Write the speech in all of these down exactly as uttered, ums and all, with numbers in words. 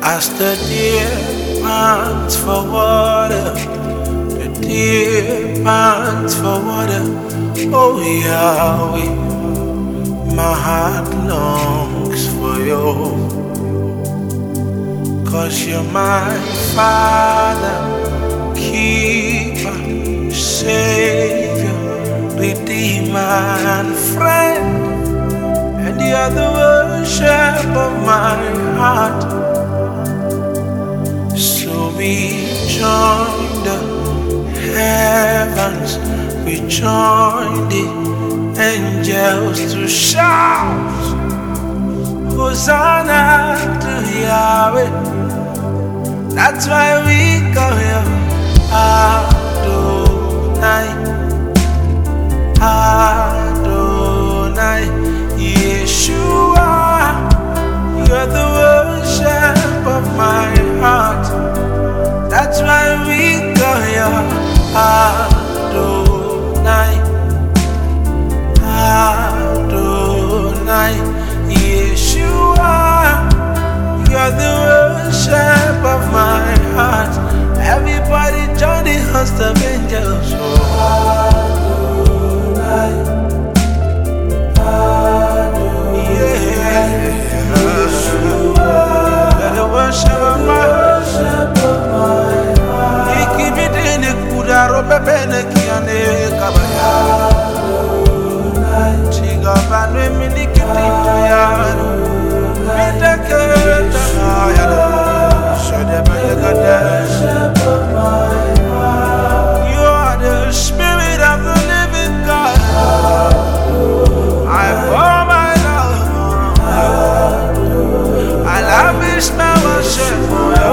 As the deer pants for water, the deer pants for water. Oh Yahweh, my heart longs for you. 'Cause you're my Father, keeper, Savior, Redeemer, and friend, and the other worship of my heart. So we join the heavens, we join the angels to shout Hosanna to Yahweh. That's why we go here, Adonai, Adonai, Yeshua. You're the worship of my heart. That's why we go here, Adonai, Adonai, Yeshua. You're the worship of my heart. Everybody join the host of angels. Oh, Adonai, Adonai, yeah, Yeshua. You're the worship of my heart. He keep it in the kudaro pepene kiane kabaya. Chiga banwe minikiti tuyaro. Midaketa ayala. Shadeba yagada. You are the spirit of the living God. I pour my love on you. I lavish my worship for you.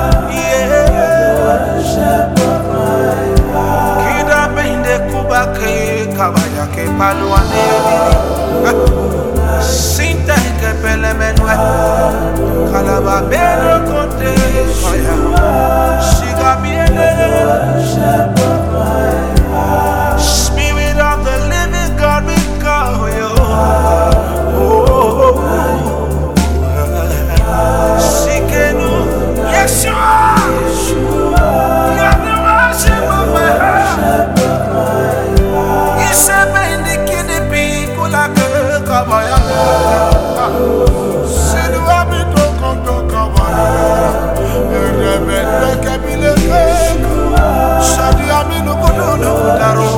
Kida bende kubake kabaya ke paluane. Sinta ke pele menwe. Kalaba beno kote fire. Shiga biene. Spirit of the living God, we call you. Oh, Sikenu, Yeshua. You're the worship of my heart. Isebe indikini piku lake kabaya. Sinu abito konto kabaya. Erebele kebile keko. Shadi aminu kududu daro.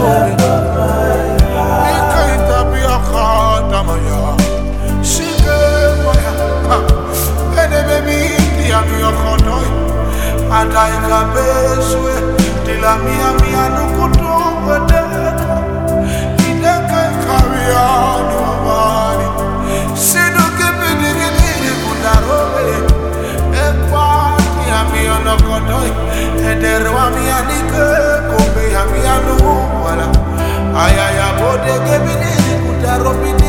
Ika itabi akata maya. Shike maya. Ene baby indi ami akotoy. Adai kabeswe. Dila mia mia nukutu wadeka. Ideka kariya nuwabari. Sinu kibidi kibidi kudarobe. Ekwa mi ono kodoy. Ederwa mi anike kobe mi anu wala. Ayaya bode kibidi kudarobe.